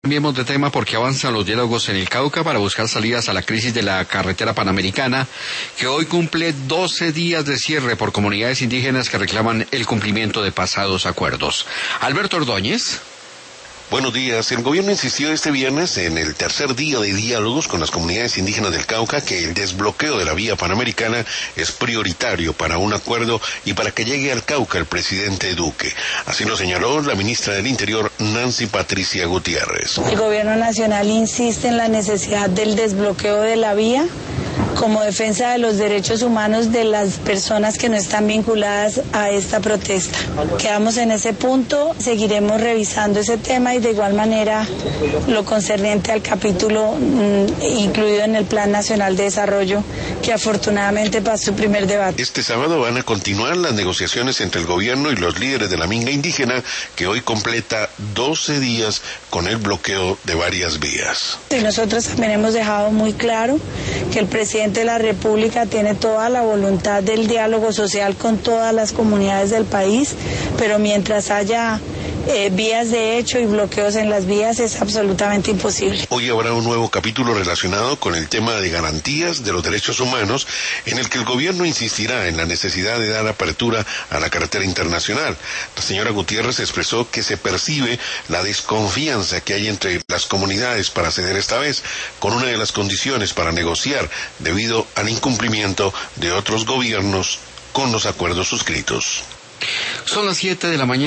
Cambiemos de tema porque avanzan los diálogos en el Cauca para buscar salidas a la crisis de la carretera panamericana, que hoy cumple 12 días de cierre por comunidades indígenas que reclaman el cumplimiento de pasados acuerdos. Alberto Ordóñez. Buenos días. El gobierno insistió este viernes, en el tercer día de diálogos con las comunidades indígenas del Cauca, que el desbloqueo de la vía panamericana es prioritario para un acuerdo y para que llegue al Cauca el presidente Duque. Así lo señaló la ministra del Interior, Nancy Patricia Gutiérrez. El gobierno nacional insiste en la necesidad del desbloqueo de la vía como defensa de los derechos humanos de las personas que no están vinculadas a esta protesta. Quedamos en ese punto, seguiremos revisando ese tema y de igual manera lo concerniente al capítulo incluido en el Plan Nacional de Desarrollo, que afortunadamente pasó su primer debate. Este sábado van a continuar las negociaciones entre el gobierno y los líderes de la minga indígena, que hoy completa 12 días con el bloqueo de varias vías. Y nosotros también hemos dejado muy claro que el presidente de la República tiene toda la voluntad del diálogo social con todas las comunidades del país, pero mientras haya vías de hecho y bloqueos en las vías es absolutamente imposible. Hoy habrá un nuevo capítulo relacionado con el tema de garantías de los derechos humanos, en el que el gobierno insistirá en la necesidad de dar apertura a la carretera internacional. La señora Gutiérrez expresó que se percibe la desconfianza que hay entre las comunidades para ceder esta vez, con una de las condiciones para negociar debido al incumplimiento de otros gobiernos con los acuerdos suscritos. Son las 7 de la mañana.